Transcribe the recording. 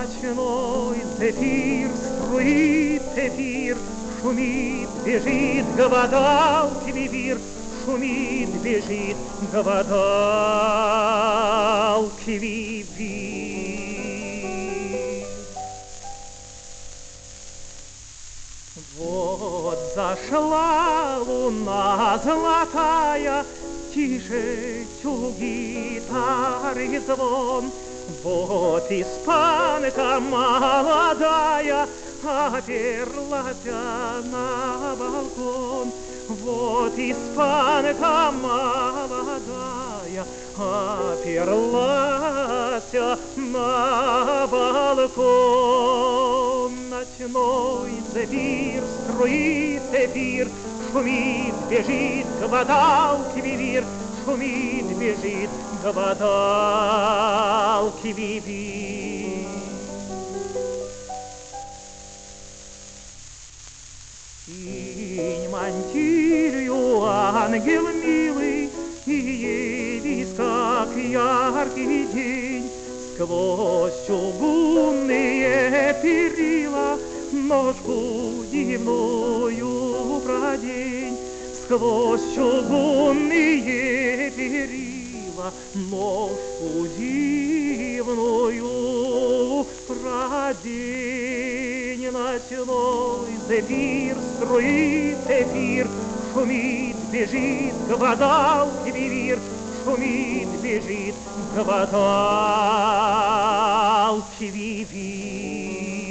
Ночной зефир струит эфир, шумит, бежит, гавадал квивир, шумит, бежит, гавадал квивир. Вот зашла луна золотая, тише гитары звон. Вот испанка молодая оперлась на балкон. Вот испанка молодая оперлась на балкон. Ночной зефир струит эфир, шумит, бежит, гвадал квивир, шумит, бежит, гвадал квивир. Синь мантилью, ангел милый, и явись, как яркий день, сквозь чугунные перила ножку дивную продень. Сквозь чугунные перила ножку дивную продень. Ночной зефир струит эфир, шумит, бежит, гвадал квивир, шумит, бежит, гвадал квивир.